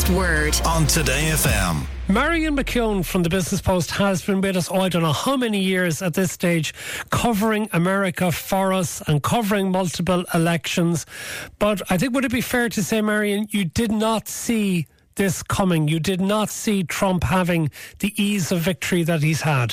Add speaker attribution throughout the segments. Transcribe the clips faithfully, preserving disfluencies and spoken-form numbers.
Speaker 1: last word
Speaker 2: on Today F M.
Speaker 3: Marion McKeown from the Business Post has been with us, oh, I don't know how many years at this stage, covering America for us and covering multiple elections. But I think, would it be fair to say, Marion, you did not see this coming? You did not see Trump having the ease of victory that he's had?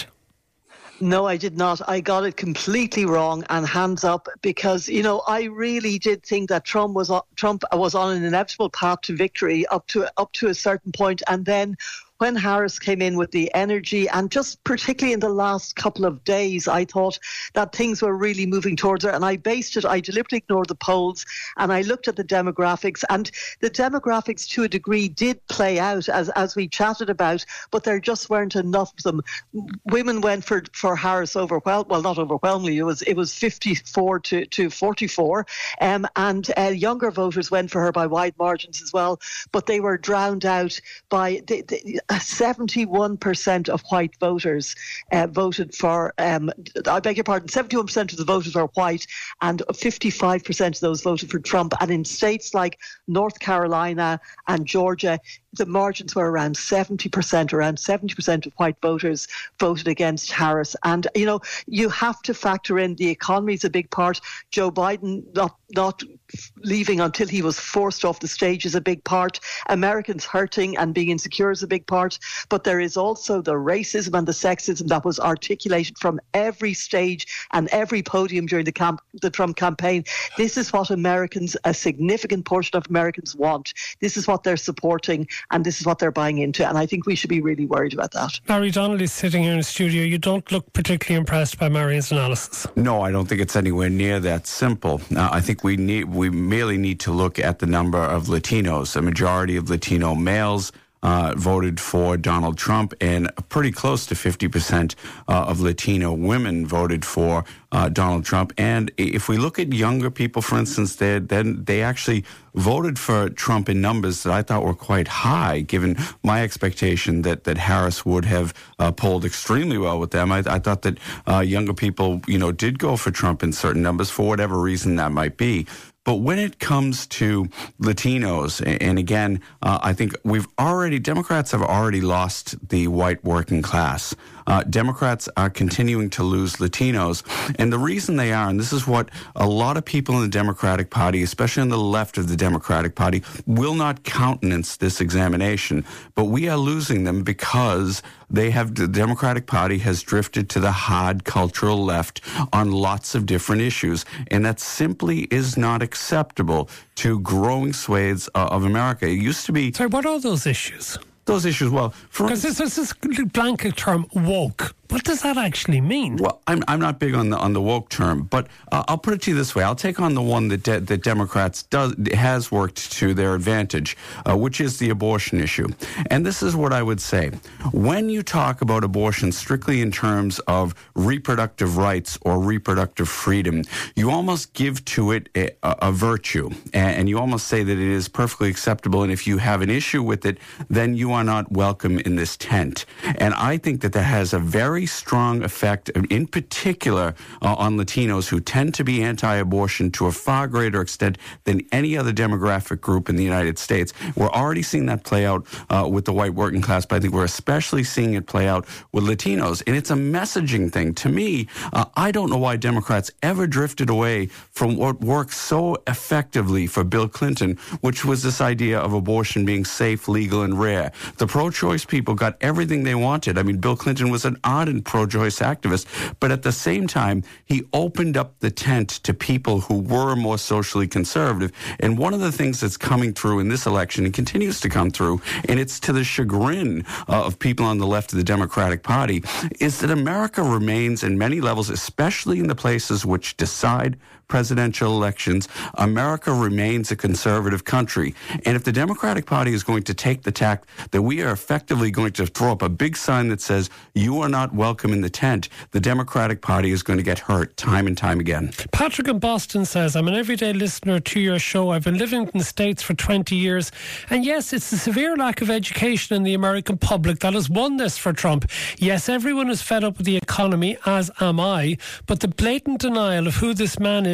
Speaker 4: No, I did not. I got it completely wrong, and hands up, because, you know, I really did think that Trump was on, Trump was on an inevitable path to victory up to up to a certain point, and then when Harris came in with the energy, and just particularly in the last couple of days, I thought that things were really moving towards her. And I based it, I deliberately ignored the polls, and I looked at the demographics, and the demographics to a degree did play out as, as we chatted about, but there just weren't enough of them. Women went for, for Harris overwhelmingly, well, not overwhelmingly, it was it was fifty-four to, to forty-four, um, and uh, younger voters went for her by wide margins as well, but they were drowned out by the, the, seventy-one percent of white voters uh, voted for, um, I beg your pardon, seventy-one percent of the voters are white, and fifty-five percent of those voted for Trump. And in states like North Carolina and Georgia, the margins were around seventy percent, around seventy percent of white voters voted against Harris. And, you know, you have to factor in the economy is a big part. Joe Biden not, not leaving until he was forced off the stage is a big part. Americans hurting and being insecure is a big part. But there is also the racism and the sexism that was articulated from every stage and every podium during the, camp, the Trump campaign. This is what Americans, a significant portion of Americans want. This is what they're supporting, and this is what they're buying into. And I think we should be really worried about that.
Speaker 3: Larry Donnelly is sitting here in the studio. You don't look particularly impressed by Marion's analysis.
Speaker 5: No, I don't think it's anywhere near that simple. Uh, I think we need we merely need to look at the number of Latinos. A majority of Latino males Uh, voted for Donald Trump, and pretty close to fifty percent uh, of Latino women voted for uh, Donald Trump. And if we look at younger people, for instance, they then they actually voted for Trump in numbers that I thought were quite high, given my expectation that, that Harris would have uh, polled extremely well with them. I, I thought that uh, younger people, you know, did go for Trump in certain numbers for whatever reason that might be. But when it comes to Latinos, and again, uh, I think we've already, Democrats have already lost the white working class. Uh, Democrats are continuing to lose Latinos. And the reason they are, and this is what a lot of people in the Democratic Party, especially on the left of the Democratic Party, will not countenance this examination. But we are losing them because they have, the Democratic Party has drifted to the hard cultural left on lots of different issues. And that simply is not acceptable to growing swathes uh, of America. It used to be...
Speaker 3: Sorry, what are those issues?
Speaker 5: Those issues, well...
Speaker 3: Because this is this blanket term, woke. What does that actually mean?
Speaker 5: Well, I'm I'm not big on the on the woke term, but uh, I'll put it to you this way: I'll take on the one that de- that Democrats does has worked to their advantage, uh, which is the abortion issue. And this is what I would say: when you talk about abortion strictly in terms of reproductive rights or reproductive freedom, you almost give to it a, a virtue, and you almost say that it is perfectly acceptable. And if you have an issue with it, then you are not welcome in this tent. And I think that that has a very strong effect, in particular uh, on Latinos, who tend to be anti-abortion to a far greater extent than any other demographic group in the United States. We're already seeing that play out uh, with the white working class, but I think we're especially seeing it play out with Latinos. And it's a messaging thing. To me, uh, I don't know why Democrats ever drifted away from what worked so effectively for Bill Clinton, which was this idea of abortion being safe, legal, and rare. The pro-choice people got everything they wanted. I mean, Bill Clinton was an ardent pro-choice activist, but at the same time, he opened up the tent to people who were more socially conservative. And one of the things that's coming through in this election, and continues to come through, and it's to the chagrin uh, of people on the left of the Democratic Party, is that America remains in many levels, especially in the places which decide presidential elections, America remains a conservative country. And if the Democratic Party is going to take the tack that we are effectively going to throw up a big sign that says, you are not welcome in the tent, the Democratic Party is going to get hurt time and time again.
Speaker 3: Patrick in Boston says, I'm an everyday listener to your show. I've been living in the States for twenty years. And yes, it's the severe lack of education in the American public that has won this for Trump. Yes, everyone is fed up with the economy, as am I. But the blatant denial of who this man is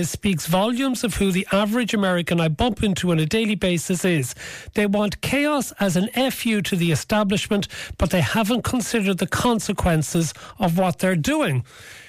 Speaker 3: says speaks volumes of who the average American I bump into on a daily basis is. They want chaos as an F U to the establishment, but they haven't considered the consequences of what they're doing.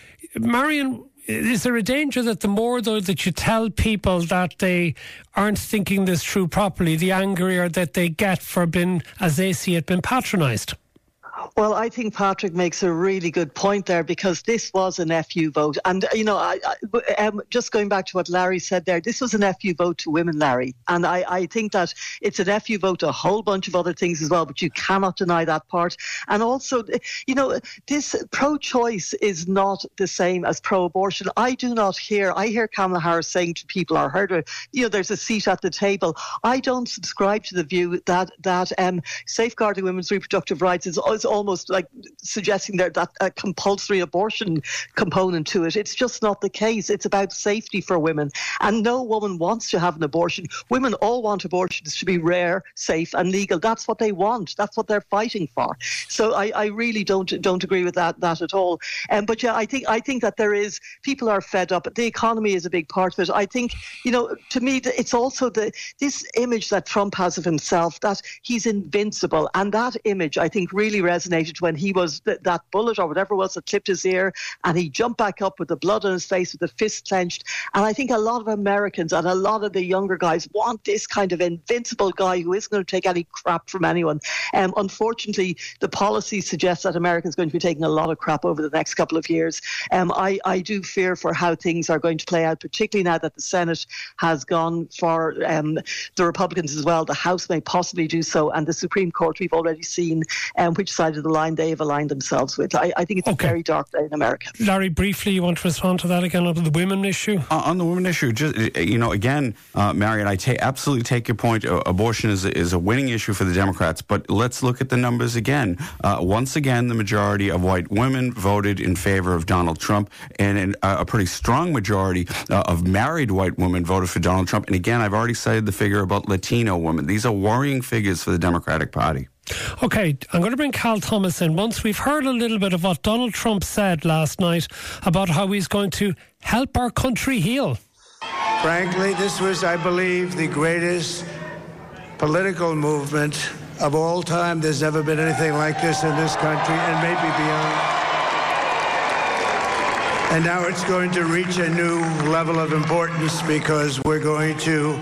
Speaker 3: Marion, is there a danger that the more, though, that you tell people that they aren't thinking this through properly, the angrier that they get for being, as they see it, been patronised?
Speaker 4: Well, I think Patrick makes a really good point there, because this was an F U vote. And, you know, I, I, um, just going back to what Larry said there, this was an F U vote to women, Larry. And I, I think that it's an F U vote to a whole bunch of other things as well, but you cannot deny that part. And also, you know, this pro-choice is not the same as pro-abortion. I do not hear, I hear Kamala Harris saying to people, or heard her, you know, there's a seat at the table. I don't subscribe to the view that, that um, safeguarding women's reproductive rights is, is almost like suggesting there that a compulsory abortion component to it. It's just not the case. It's about safety for women. And no woman wants to have an abortion. Women all want abortions to be rare, safe and legal. That's what they want. That's what they're fighting for. So I, I really don't don't agree with that that at all. Um, but yeah, I think I think that there is, people are fed up. The economy is a big part of it. I think, you know, to me, it's also the this image that Trump has of himself, that he's invincible. And that image, I think, really resonated when he was th- that bullet or whatever it was that clipped his ear, and he jumped back up with the blood on his face with the fist clenched. And I think a lot of Americans and a lot of the younger guys want this kind of invincible guy who isn't going to take any crap from anyone. Um, unfortunately, the policy suggests that America is going to be taking a lot of crap over the next couple of years. Um, I, I do fear for how things are going to play out, particularly now that the Senate has gone for um, the Republicans as well. The House may possibly do so, and the Supreme Court, we've already seen um, which side of the line they have aligned themselves with. I, I think it's okay. A very dark day in America.
Speaker 3: Larry, briefly, you want to respond to that again on the women issue?
Speaker 5: Uh, on the women issue, just, you know, again, uh, Marion, I ta- absolutely take your point. Uh, abortion is a, is a winning issue for the Democrats, but let's look at the numbers again. Uh, once again, the majority of white women voted in favor of Donald Trump, and in, uh, a pretty strong majority uh, of married white women voted for Donald Trump. And again, I've already cited the figure about Latino women. These are worrying figures for the Democratic Party.
Speaker 3: Okay, I'm going to bring Cal Thomas in. Once we've heard a little bit of what Donald Trump said last night about how he's going to help our country heal.
Speaker 1: Frankly, this was, I believe, the greatest political movement of all time. There's never been anything like this in this country, and maybe beyond. And now it's going to reach a new level of importance, because we're going to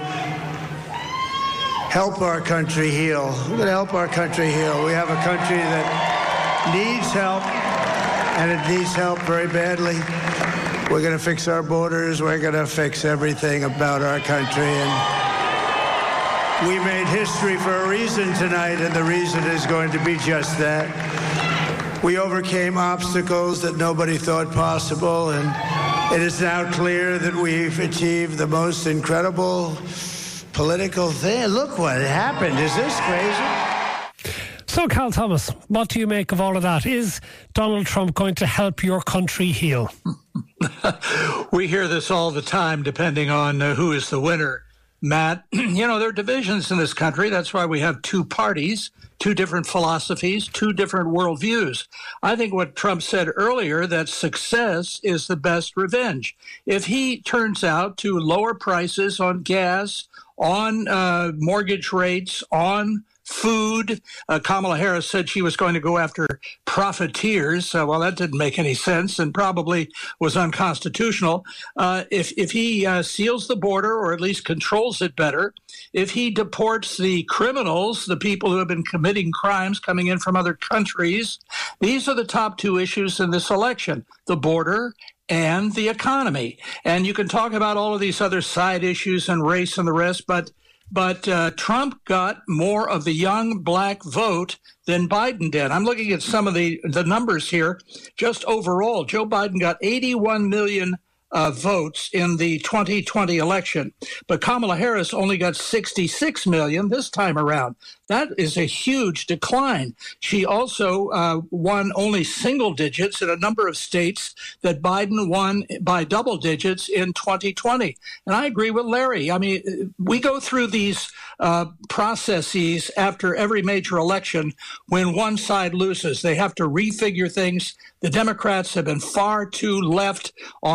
Speaker 1: help our country heal. We're going to help our country heal. We have a country that needs help, and it needs help very badly. We're going to fix our borders. We're going to fix everything about our country. And we made history for a reason tonight, and the reason is going to be just that. We overcame obstacles that nobody thought possible, and it is now clear that we've achieved the most incredible political thing. Look what happened. Is this crazy?
Speaker 3: So, Cal Thomas, what do you make of all of that? Is Donald Trump going to help your country heal?
Speaker 2: We hear this all the time, depending on uh, who is the winner. Matt, you know, there are divisions in this country. That's why we have two parties, two different philosophies, two different worldviews. I think what Trump said earlier, that success is the best revenge. If he turns out to lower prices on gas, on uh, mortgage rates, on food. Uh, Kamala Harris said she was going to go after profiteers. Uh, well, that didn't make any sense and probably was unconstitutional. Uh, if if he uh, seals the border, or at least controls it better, if he deports the criminals, the people who have been committing crimes coming in from other countries, these are the top two issues in this election: the border and the economy. And you can talk about all of these other side issues and race and the rest, but But uh, Trump got more of the young black vote than Biden did. I'm looking at some of the, the numbers here. Just overall, Joe Biden got eighty-one million uh, votes in the twenty twenty election, but Kamala Harris only got sixty-six million this time around. That is a huge decline. She also uh, won only single digits in a number of states that Biden won by double digits in twenty twenty. And I agree with Larry. I mean, we go through these uh, processes after every major election when one side loses. They have to refigure things. The Democrats have been far too left on women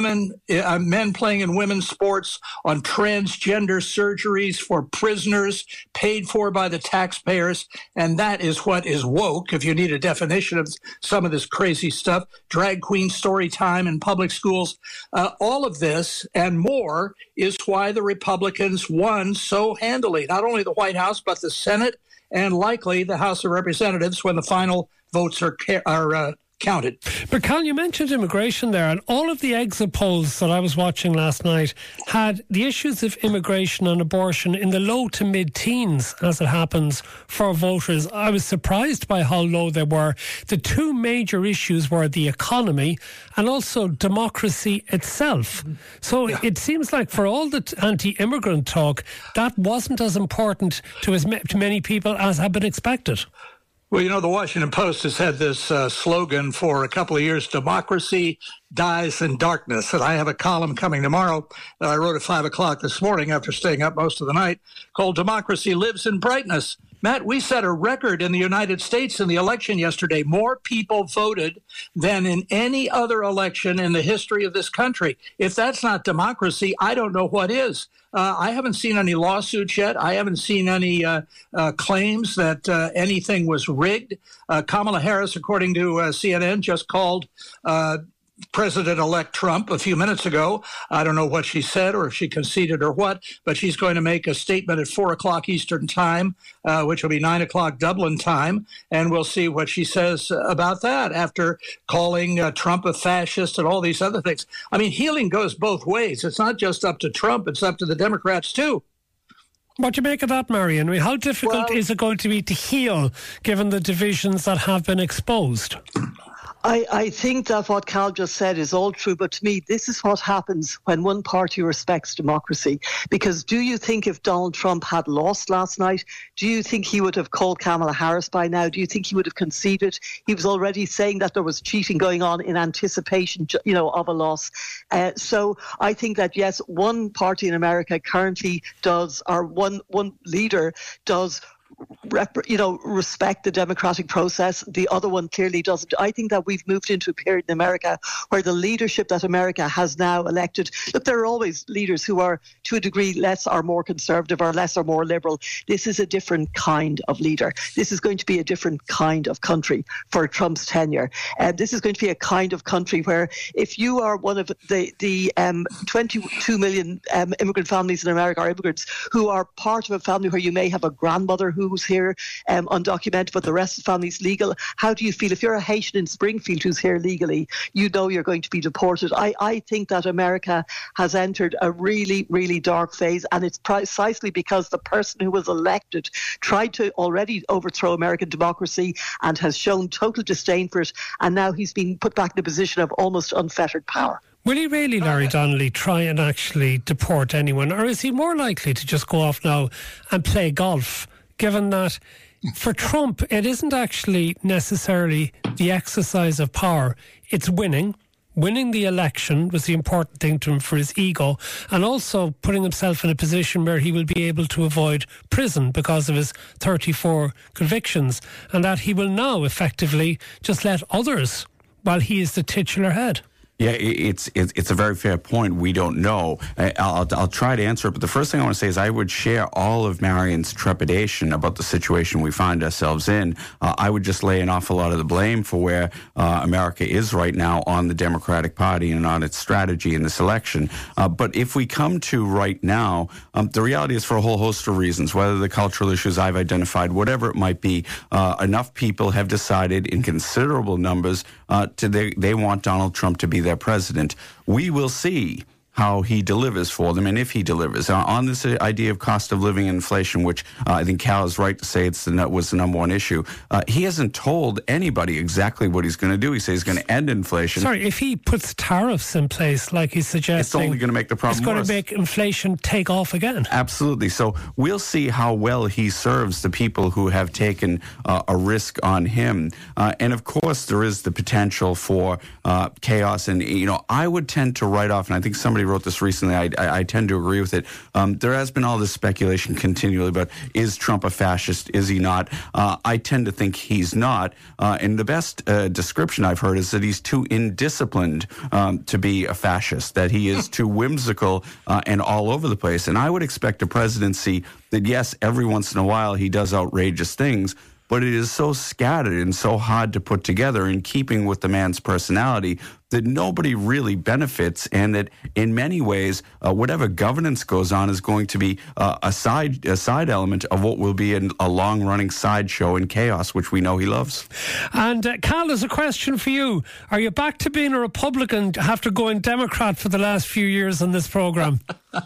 Speaker 2: women, uh, men playing in women's sports, on transgender surgeries for prisoners paid for by the taxpayers. And that is what is woke, if you need a definition of some of this crazy stuff. Drag queen story time in public schools. Uh, all of this and more is why the Republicans won so handily, not only the White House, but the Senate and likely the House of Representatives when the final votes are, are uh, counted.
Speaker 3: But Cal, you mentioned immigration there, and all of the exit polls that I was watching last night had the issues of immigration and abortion in the low to mid-teens, as it happens, for voters. I was surprised by how low they were. The two major issues were the economy and also democracy itself. So yeah. It seems like for all the anti-immigrant talk, that wasn't as important to as to many people as had been expected.
Speaker 2: Well, you know, the Washington Post has had this uh, slogan for a couple of years, democracy dies in darkness. And I have a column coming tomorrow that I wrote at five o'clock this morning after staying up most of the night called Democracy Lives in Brightness. Matt, we set a record in the United States in the election yesterday. More people voted than in any other election in the history of this country. If that's not democracy, I don't know what is. Uh, I haven't seen any lawsuits yet. I haven't seen any uh, uh, claims that uh, anything was rigged. Uh, Kamala Harris, according to uh, C N N, just called uh, President-elect Trump a few minutes ago. I don't know what she said or if she conceded or what, but she's going to make a statement at four o'clock Eastern time, uh, which will be nine o'clock Dublin time, and we'll see what she says about that after calling uh, Trump a fascist and all these other things. I mean, healing goes both ways. It's not just up to Trump, it's up to the Democrats too.
Speaker 3: What do you make of that, Marion? I mean, how difficult
Speaker 4: well,
Speaker 3: is it going to be to heal given the divisions that have been exposed?
Speaker 4: I, I think that what Cal just said is all true, but to me, this is what happens when one party respects democracy. Because do you think if Donald Trump had lost last night, do you think he would have called Kamala Harris by now? Do you think he would have conceded? He was already saying that there was cheating going on in anticipation, you know, of a loss. Uh, so I think that, yes, one party in America currently does, or one one leader does, Rep, you know, respect the democratic process. The other one clearly doesn't. I think that we've moved into a period in America where the leadership that America has now elected, look, there are always leaders who are to a degree less or more conservative or less or more liberal. This is a different kind of leader. This is going to be a different kind of country for Trump's tenure. And uh, this is going to be a kind of country where if you are one of the, the um, twenty-two million um, immigrant families in America, or immigrants who are part of a family where you may have a grandmother who who's here um, undocumented, but the rest of the family's legal. How do you feel? If you're a Haitian in Springfield who's here legally, you know you're going to be deported. I, I think that America has entered a really, really dark phase, and it's precisely because the person who was elected tried to already overthrow American democracy and has shown total disdain for it, and now he's been put back in a position of almost unfettered power.
Speaker 3: Will he really, Larry Donnelly, try and actually deport anyone, or is he more likely to just go off now and play golf? Given that for Trump, it isn't actually necessarily the exercise of power, it's winning. Winning the election was the important thing to him for his ego, and also putting himself in a position where he will be able to avoid prison because of his thirty-four convictions, and that he will now effectively just let others while he is the titular head.
Speaker 5: Yeah, it's it's it's a very fair point. We don't know. I'll I'll try to answer it, but the first thing I want to say is I would share all of Marion's trepidation about the situation we find ourselves in. Uh, I would just lay an awful lot of the blame for where uh, America is right now on the Democratic Party and on its strategy in this election. Uh, but if we come to right now, um, the reality is for a whole host of reasons, whether the cultural issues I've identified, whatever it might be, uh, enough people have decided in considerable numbers uh, to they they want Donald Trump to be their president. We will see how he delivers for them, and if he delivers. Uh, on this idea of cost of living and inflation, which uh, I think Cal is right to say it's the, was the number one issue, uh, he hasn't told anybody exactly what he's going to do. He says he's going to end inflation.
Speaker 3: Sorry, if he puts tariffs in place like he's suggesting,
Speaker 5: it's only going to make the problem
Speaker 3: worse. It's going
Speaker 5: worse.
Speaker 3: to make inflation take off again.
Speaker 5: Absolutely. So we'll see how well he serves the people who have taken uh, a risk on him. Uh, and of course, there is the potential for uh, chaos. And, you know, I would tend to write off, and I think somebody wrote this recently. I, I, I tend to agree with it. Um, there has been all this speculation continually about, is Trump a fascist? Is he not? Uh, I tend to think he's not. Uh, and the best uh, description I've heard is that he's too indisciplined um, to be a fascist, that he is too whimsical uh, and all over the place. And I would expect a presidency that, yes, every once in a while he does outrageous things, but it is so scattered and so hard to put together in keeping with the man's personality that nobody really benefits, and that in many ways, uh, whatever governance goes on is going to be uh, a side a side element of what will be an, a long-running sideshow and chaos, which we know he loves.
Speaker 3: And uh, Cal, there's a question for you. Are you back to being a Republican after going Democrat for the last few years on this programme?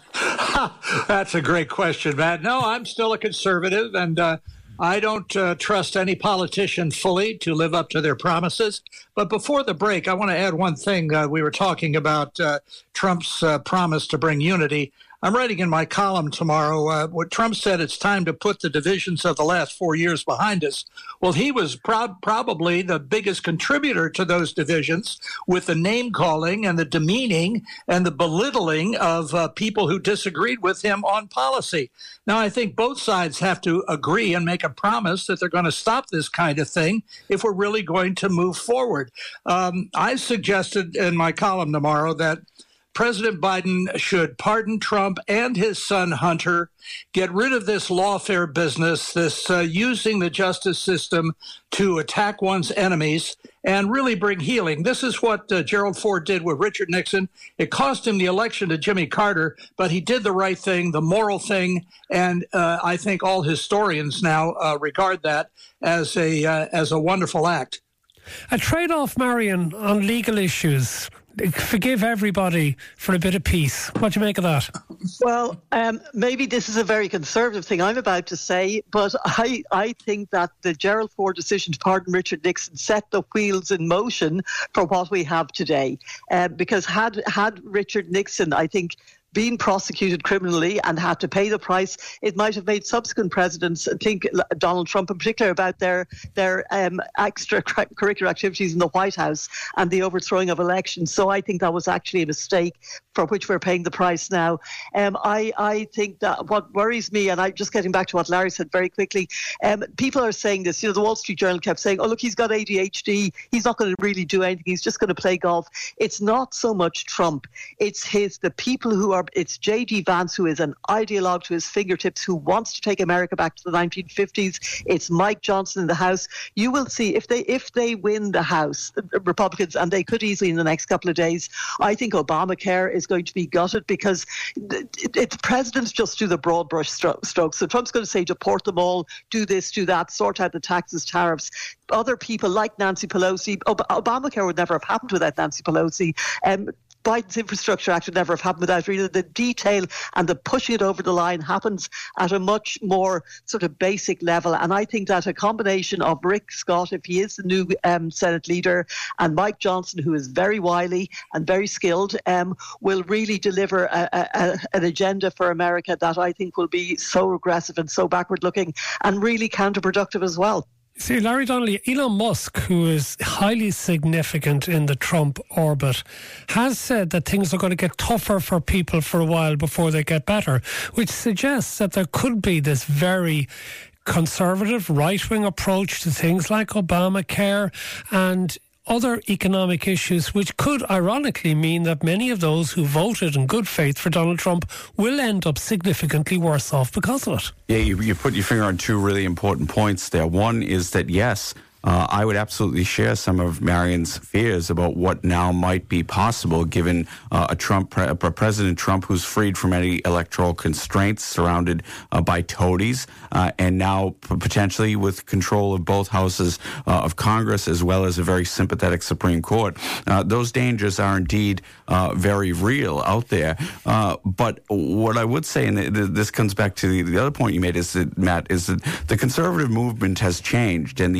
Speaker 2: That's a great question, Matt. No, I'm still a conservative, and uh, I don't uh, trust any politician fully to live up to their promises. But before the break, I want to add one thing. Uh, we were talking about uh, Trump's uh, promise to bring unity. I'm writing in my column tomorrow uh, what Trump said, it's time to put the divisions of the last four years behind us. Well, he was pro- probably the biggest contributor to those divisions with the name-calling and the demeaning and the belittling of uh, people who disagreed with him on policy. Now, I think both sides have to agree and make a promise that they're going to stop this kind of thing if we're really going to move forward. Um, I suggested in my column tomorrow that President Biden should pardon Trump and his son Hunter, get rid of this lawfare business, this uh, using the justice system to attack one's enemies, and really bring healing. This is what uh, Gerald Ford did with Richard Nixon. It cost him the election to Jimmy Carter, but he did the right thing, the moral thing, and uh, I think all historians now uh, regard that as a uh, as a wonderful act.
Speaker 3: A trade-off, Marion, on legal issues. Forgive everybody for a bit of peace. What do you make of that?
Speaker 4: Well, um, maybe this is a very conservative thing I'm about to say, but I, I think that the Gerald Ford decision to pardon Richard Nixon set the wheels in motion for what we have today. Uh, because had had Richard Nixon, I think, been prosecuted criminally and had to pay the price, it might have made subsequent presidents think, Donald Trump in particular, about their their um, extracurricular activities in the White House and the overthrowing of elections. So I think that was actually a mistake for which we're paying the price now. Um, I, I think that what worries me, and I'm just getting back to what Larry said very quickly, um, people are saying this, you know, the Wall Street Journal kept saying, oh, look, he's got A D H D, he's not going to really do anything, he's just going to play golf. It's not so much Trump, it's his, the people who are, it's J D Vance, who is an ideologue to his fingertips, who wants to take America back to the nineteen fifties. It's Mike Johnson in the House. You will see, if they if they win the House, Republicans, and they could easily in the next couple of days, I think Obamacare is going to be gutted, because it's presidents just do the broad brush strokes. So Trump's going to say, deport them all, do this, do that, sort out the taxes, tariffs. Other people like Nancy Pelosi, Ob- Obamacare would never have happened without Nancy Pelosi. Um, Biden's Infrastructure Act would never have happened without really the detail, and the pushing it over the line happens at a much more sort of basic level. And I think that a combination of Rick Scott, if he is the new um, Senate leader, and Mike Johnson, who is very wily and very skilled, um, will really deliver a, a, an agenda for America that I think will be so regressive and so backward looking and really counterproductive as well.
Speaker 3: See, Larry Donnelly, Elon Musk, who is highly significant in the Trump orbit, has said that things are going to get tougher for people for a while before they get better, which suggests that there could be this very conservative right-wing approach to things like Obamacare and other economic issues, which could ironically mean that many of those who voted in good faith for Donald Trump will end up significantly worse off because of it.
Speaker 5: Yeah, you, you put your finger on two really important points there. One is that, yes, Uh, I would absolutely share some of Marion's fears about what now might be possible given uh, a Trump, pre- a President Trump who's freed from any electoral constraints, surrounded uh, by toadies, uh, and now p- potentially with control of both houses uh, of Congress, as well as a very sympathetic Supreme Court. Uh, those dangers are indeed uh, very real out there. Uh, but what I would say, and th- th- this comes back to the, the other point you made, is that, Matt, is that the conservative movement has changed, and the average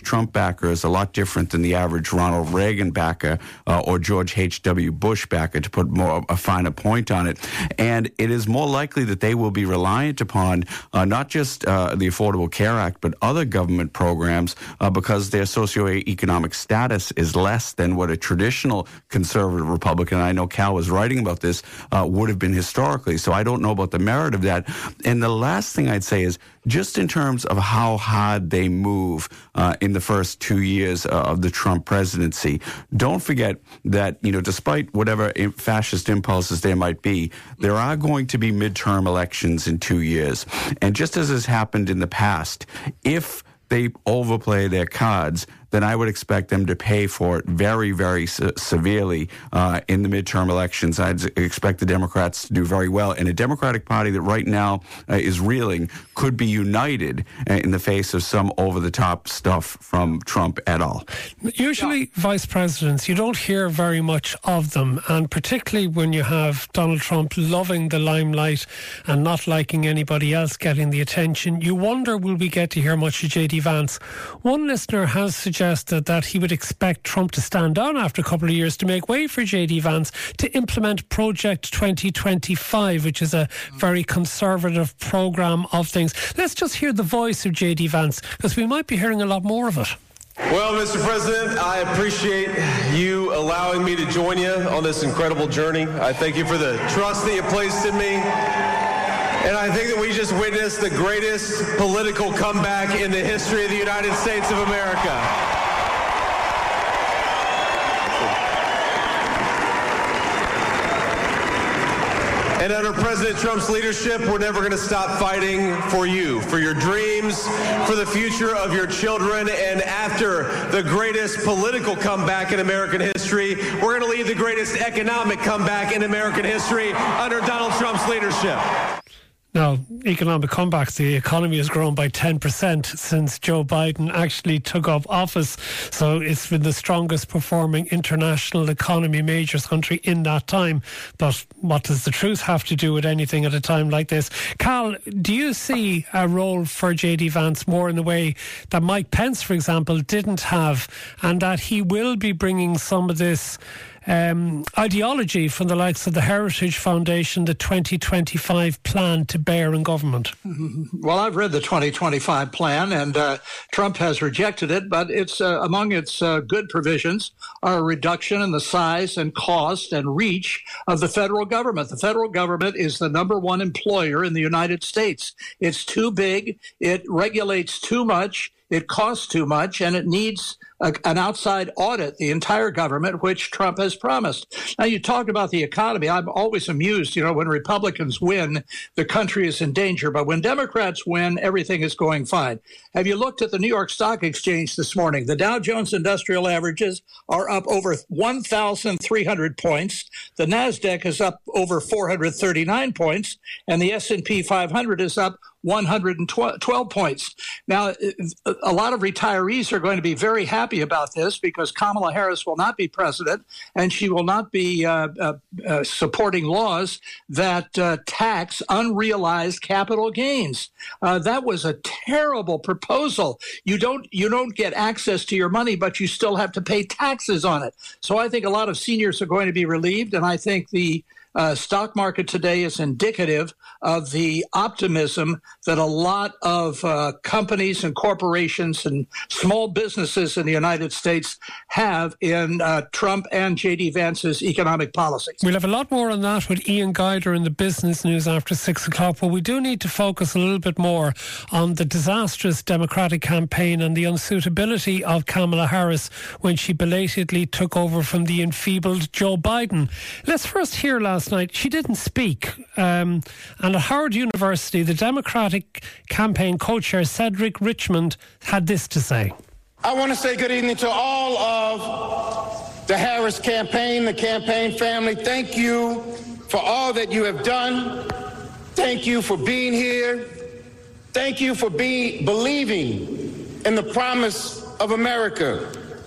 Speaker 5: Trump backer is a lot different than the average Ronald Reagan backer uh, or George H W. Bush backer, to put more a finer point on it. And it is more likely that they will be reliant upon uh, not just uh, the Affordable Care Act, but other government programs uh, because their socioeconomic status is less than what a traditional conservative Republican, I know Cal was writing about this, uh, would have been historically. So I don't know about the merit of that. And the last thing I'd say is, just in terms of how hard they move uh, in the first two years uh, of the Trump presidency, don't forget that, you know, despite whatever fascist impulses there might be, there are going to be midterm elections in two years. And just as has happened in the past, if they overplay their cards, then I would expect them to pay for it very, very se- severely uh, in the midterm elections. I'd expect the Democrats to do very well. And a Democratic Party that right now uh, is reeling could be united uh, in the face of some over-the-top stuff from Trump et al.
Speaker 3: Usually, yeah. vice presidents, you don't hear very much of them. And particularly when you have Donald Trump loving the limelight and not liking anybody else getting the attention, you wonder, will we get to hear much of J D Vance? One listener has suggested suggested that he would expect Trump to stand down after a couple of years to make way for J D Vance to implement Project twenty twenty-five, which is a very conservative programme of things. Let's just hear the voice of J D Vance, because we might be hearing a lot more of it.
Speaker 6: Well, Mister President, I appreciate you allowing me to join you on this incredible journey. I thank you for the trust that you placed in me. And I think that we just witnessed the greatest political comeback in the history of the United States of America. And under President Trump's leadership, we're never going to stop fighting for you, for your dreams, for the future of your children. And after the greatest political comeback in American history, we're going to lead the greatest economic comeback in American history under Donald Trump's leadership.
Speaker 3: Now, economic comebacks, the economy has grown by ten percent since Joe Biden actually took up office. So it's been the strongest performing international economy majors country in that time. But what does the truth have to do with anything at a time like this? Cal, do you see a role for J D Vance more in the way that Mike Pence, for example, didn't have, and that he will be bringing some of this Um, ideology from the likes of the Heritage Foundation, the twenty twenty-five plan to bear in government?
Speaker 2: Well, I've read the twenty twenty-five plan, and uh, Trump has rejected it, but it's uh, among its uh, good provisions are a reduction in the size and cost and reach of the federal government. The federal government is the number one employer in the United States. It's too big, it regulates too much, it costs too much, and it needs a, an outside audit, the entire government, which Trump has promised. Now, you talk about the economy. I'm always amused, you know, when Republicans win, the country is in danger. But when Democrats win, everything is going fine. Have you looked at the New York Stock Exchange this morning? The Dow Jones Industrial Averages are up over one thousand three hundred points. The NASDAQ is up over four hundred thirty-nine points, and the S and P five hundred is up one hundred twelve points. Now, a lot of retirees are going to be very happy about this because Kamala Harris will not be president, and she will not be uh, uh, uh, supporting laws that uh, tax unrealized capital gains. Uh, that was a terrible proposal. You don't you don't get access to your money, but you still have to pay taxes on it. So I think a lot of seniors are going to be relieved, and I think the Uh, stock market today is indicative of the optimism that a lot of uh, companies and corporations and small businesses in the United States have in uh, Trump and J D Vance's economic policies.
Speaker 3: We'll have a lot more on that with Ian Guider in the business news after six o'clock, but we do need to focus a little bit more on the disastrous Democratic campaign and the unsuitability of Kamala Harris when she belatedly took over from the enfeebled Joe Biden. Let's first hear last Last night, she didn't speak. Um, and at Howard University, the Democratic campaign co-chair Cedric Richmond had this to say.
Speaker 7: I want to say good evening to all of the Harris campaign, the campaign family. Thank you for all that you have done. Thank you for being here. Thank you for being believing in the promise of America.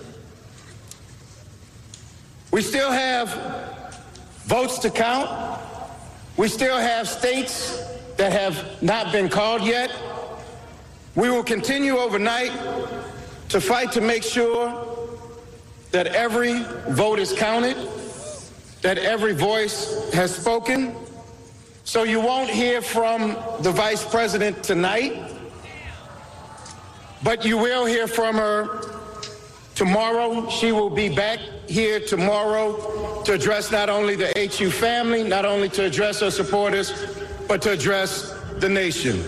Speaker 7: We still have votes to count. We still have states that have not been called yet. We will continue overnight to fight to make sure that every vote is counted, that every voice has spoken. So you won't hear from the Vice President tonight, but you will hear from her tomorrow. She will be back here tomorrow to address not only the H U family, not only to address her supporters, but to address the nation.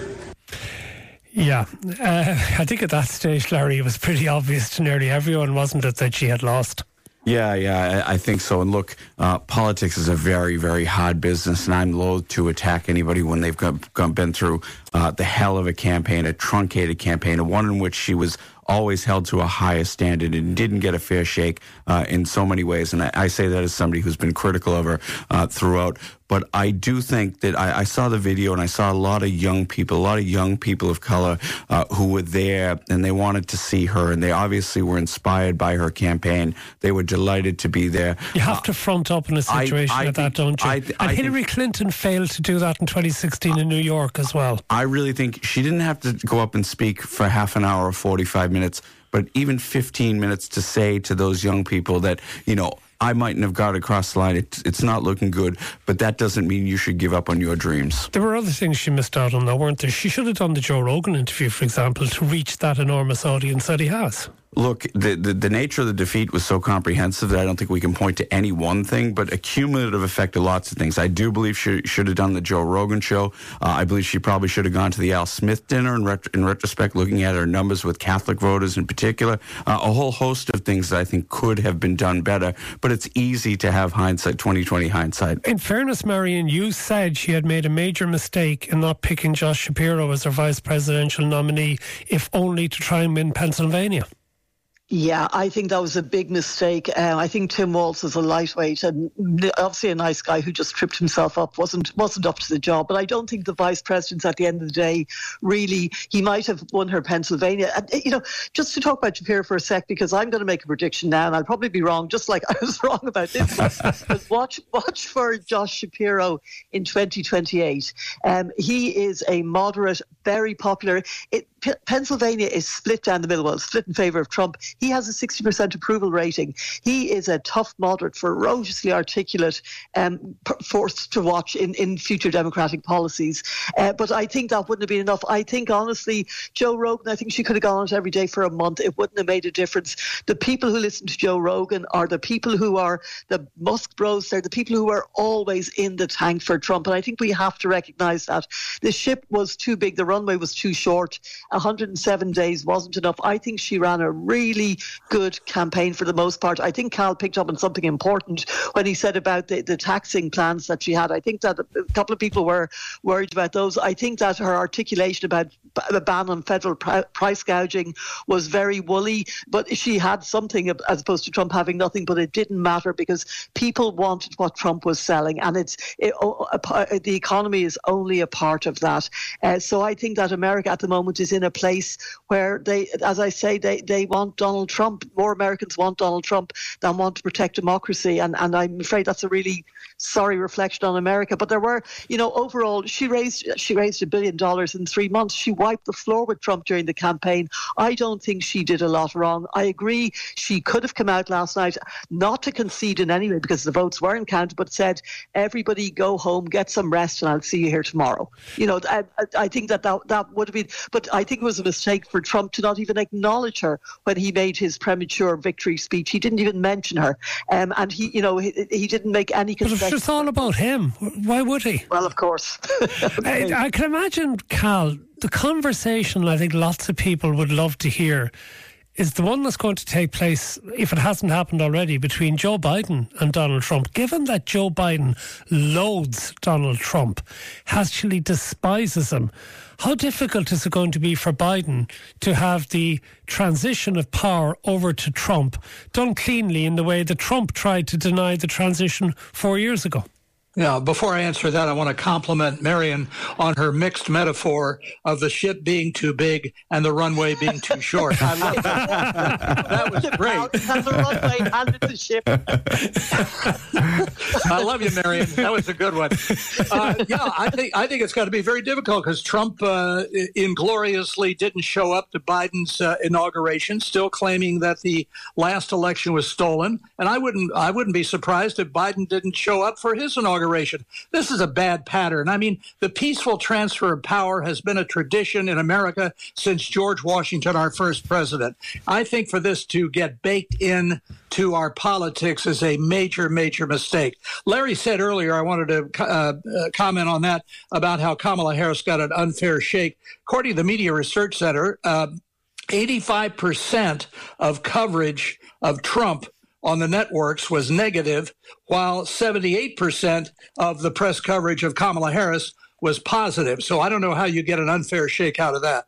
Speaker 3: Yeah, uh, I think at that stage, Larry, it was pretty obvious to nearly everyone, wasn't it, that she had lost?
Speaker 5: Yeah, yeah, I, I think so. And look, uh, politics is a very, very hard business, and I'm loath to attack anybody when they've gone, gone, been through uh, the hell of a campaign, a truncated campaign, a one in which she was always held to a higher standard and didn't get a fair shake uh, in so many ways. And I, I say that as somebody who's been critical of her uh, throughout. But I do think that I, I saw the video and I saw a lot of young people, a lot of young people of color uh, who were there, and they wanted to see her, and they obviously were inspired by her campaign. They were delighted to be there.
Speaker 3: You have uh, to front up in a situation
Speaker 5: I, I
Speaker 3: like
Speaker 5: think,
Speaker 3: that, don't you?
Speaker 5: I, I
Speaker 3: and Hillary
Speaker 5: think,
Speaker 3: Clinton failed to do that in twenty sixteen in New York as well.
Speaker 5: I really think she didn't have to go up and speak for half an hour or forty-five minutes, but even fifteen minutes to say to those young people that, you know, I mightn't have got across the line. It's, it's not looking good, but that doesn't mean you should give up on your dreams.
Speaker 3: There were other things she missed out on, though, weren't there? She should have done the Joe Rogan interview, for example, to reach that enormous audience that he has.
Speaker 5: Look, the, the, the nature of the defeat was so comprehensive that I don't think we can point to any one thing, but a cumulative effect of lots of things. I do believe she should have done the Joe Rogan show. Uh, I believe she probably should have gone to the Al Smith dinner in, ret- in retrospect, looking at her numbers with Catholic voters in particular. Uh, a whole host of things that I think could have been done better, but it's easy to have hindsight, twenty twenty hindsight.
Speaker 3: In fairness, Marion, you said she had made a major mistake in not picking Josh Shapiro as her vice presidential nominee, if only to try and win Pennsylvania.
Speaker 4: Yeah, I think that was a big mistake. Uh, I think Tim Walz is a lightweight and obviously a nice guy who just tripped himself up, wasn't wasn't up to the job. But I don't think the vice presidents at the end of the day really, he might have won her Pennsylvania. And, you know, just to talk about Shapiro for a sec, because I'm going to make a prediction now and I'll probably be wrong, just like I was wrong about this. But watch, watch for Josh Shapiro in twenty twenty-eight. Um, he is a moderate, very popular. It, P- Pennsylvania is split down the middle, well, split in favour of Trump. He has a sixty percent approval rating. He is a tough, moderate, ferociously articulate um, p- force to watch in, in future Democratic policies. Uh, but I think that wouldn't have been enough. I think, honestly, Joe Rogan, I think she could have gone on it every day for a month. It wouldn't have made a difference. The people who listen to Joe Rogan are the people who are the Musk bros. They're the people who are always in the tank for Trump. And I think we have to recognise that. The ship was too big. The runway was too short. one hundred seven days wasn't enough. I think she ran a really good campaign for the most part. I think Cal picked up on something important when he said about the, the taxing plans that she had. I think that a couple of people were worried about those. I think that her articulation about a ban on federal pr- price gouging was very woolly, but she had something as opposed to Trump having nothing, but it didn't matter because people wanted what Trump was selling, and it's it, a, the economy is only a part of that. Uh, so I think that America at the moment is in a place where they, as I say, they, they want Donald Trump. More Americans want Donald Trump than want to protect democracy. And, and I'm afraid that's a really sorry reflection on America. But there were, you know, overall, she raised she raised a billion dollars in three months. She wiped the floor with Trump during the campaign. I don't think she did a lot wrong. I agree she could have come out last night, not to concede in any way because the votes weren't counted, but said, everybody go home, get some rest, and I'll see you here tomorrow. You know, I, I think that, that that would have been, but I think it was a mistake for Trump to not even acknowledge her when he made his premature victory speech. He didn't even mention her. Um, and he, you know, he, he didn't make any concessions.
Speaker 3: But it's all about him. Why would he?
Speaker 4: Well, of course.
Speaker 3: Okay. I, I can imagine, Cal, the conversation I think lots of people would love to hear is the one that's going to take place, if it hasn't happened already, between Joe Biden and Donald Trump. Given that Joe Biden loathes Donald Trump, actually despises him, how difficult is it going to be for Biden to have the transition of power over to Trump done cleanly in the way that Trump tried to deny the transition four years ago?
Speaker 2: Yeah, before I answer that, I want to compliment Marion on her mixed metaphor of the ship being too big and the runway being too short. I love that. That was great.
Speaker 4: And the runway and the ship.
Speaker 2: I love you, Marion. That was a good one. Uh, yeah, I think I think it's got to be very difficult because Trump uh, ingloriously didn't show up to Biden's uh, inauguration, still claiming that the last election was stolen. And I wouldn't I wouldn't be surprised if Biden didn't show up for his inauguration. This is a bad pattern. I mean, the peaceful transfer of power has been a tradition in America since George Washington, our first president. I think for this to get baked in to our politics is a major, major mistake. Larry said earlier, I wanted to uh, uh, comment on that, about how Kamala Harris got an unfair shake. According to the Media Research Center, uh, eighty-five percent of coverage of Trump on the networks was negative, while seventy-eight percent of the press coverage of Kamala Harris was positive. So I don't know how you get an unfair shake out of that.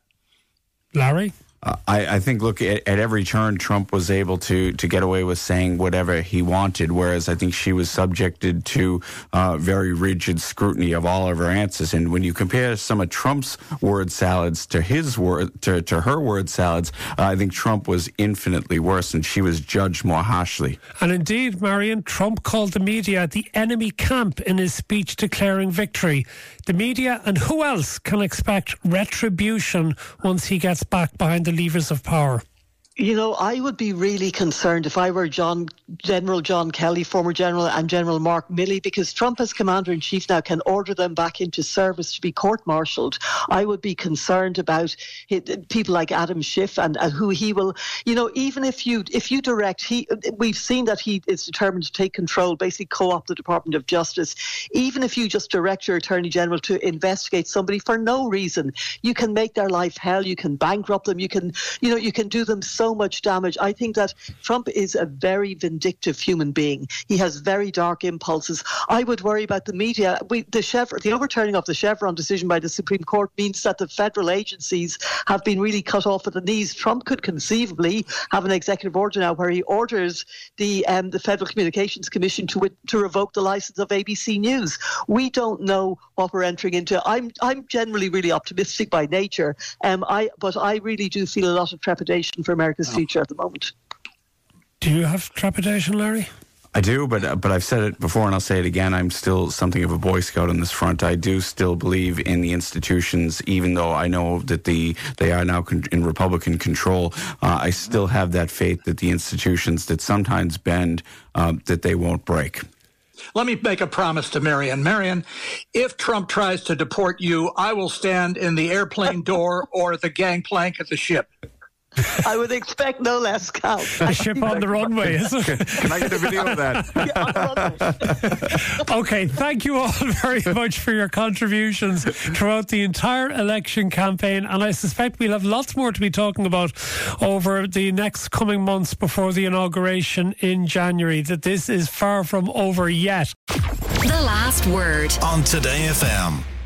Speaker 3: Larry?
Speaker 5: Uh, I, I think, look, at, at every turn, Trump was able to to get away with saying whatever he wanted, whereas I think she was subjected to uh, very rigid scrutiny of all of her answers. And when you compare some of Trump's word salads to his word to, to her word salads, uh, I think Trump was infinitely worse, and she was judged more harshly.
Speaker 3: And indeed, Marion, Trump called the media the enemy camp in his speech declaring victory. The media and who else can expect retribution once he gets back behind the levers of power?
Speaker 4: You know, I would be really concerned if I were John General John Kelly, former general, and General Mark Milley, because Trump as commander-in-chief now can order them back into service to be court-martialed. I would be concerned about people like Adam Schiff and, and who he will, you know, even if you if you direct, he we've seen that he is determined to take control, basically co-opt the Department of Justice. Even if you just direct your Attorney General to investigate somebody for no reason, you can make their life hell, you can bankrupt them, you can, you know, you can do them so much damage. I think that Trump is a very vindictive human being. He has very dark impulses. I would worry about the media. We, the Chevron, the overturning of the Chevron decision by the Supreme Court means that the federal agencies have been really cut off at the knees. Trump could conceivably have an executive order now where he orders the um, the Federal Communications Commission to to revoke the license of A B C News. We don't know what we're entering into. I'm I'm generally really optimistic by nature. Um, I but I really do feel a lot of trepidation for America's future at the moment.
Speaker 3: Do you have trepidation, Larry?
Speaker 5: I do, but uh, but I've said it before and I'll say it again. I'm still something of a Boy Scout on this front. I do still believe in the institutions, even though I know that the they are now con- in Republican control. Uh, I still have that faith that the institutions that sometimes bend, uh, that they won't break.
Speaker 2: Let me make a promise to Marion. Marion, if Trump tries to deport you, I will stand in the airplane door or the gangplank of the ship.
Speaker 4: I would expect no less, Cal.
Speaker 3: The ship on the runway, is it?
Speaker 5: Can I get a video of that?
Speaker 3: Okay, thank you all very much for your contributions throughout the entire election campaign, and I suspect we'll have lots more to be talking about over the next coming months before the inauguration in January, that this is far from over yet.
Speaker 8: The Last Word
Speaker 9: on Today F M.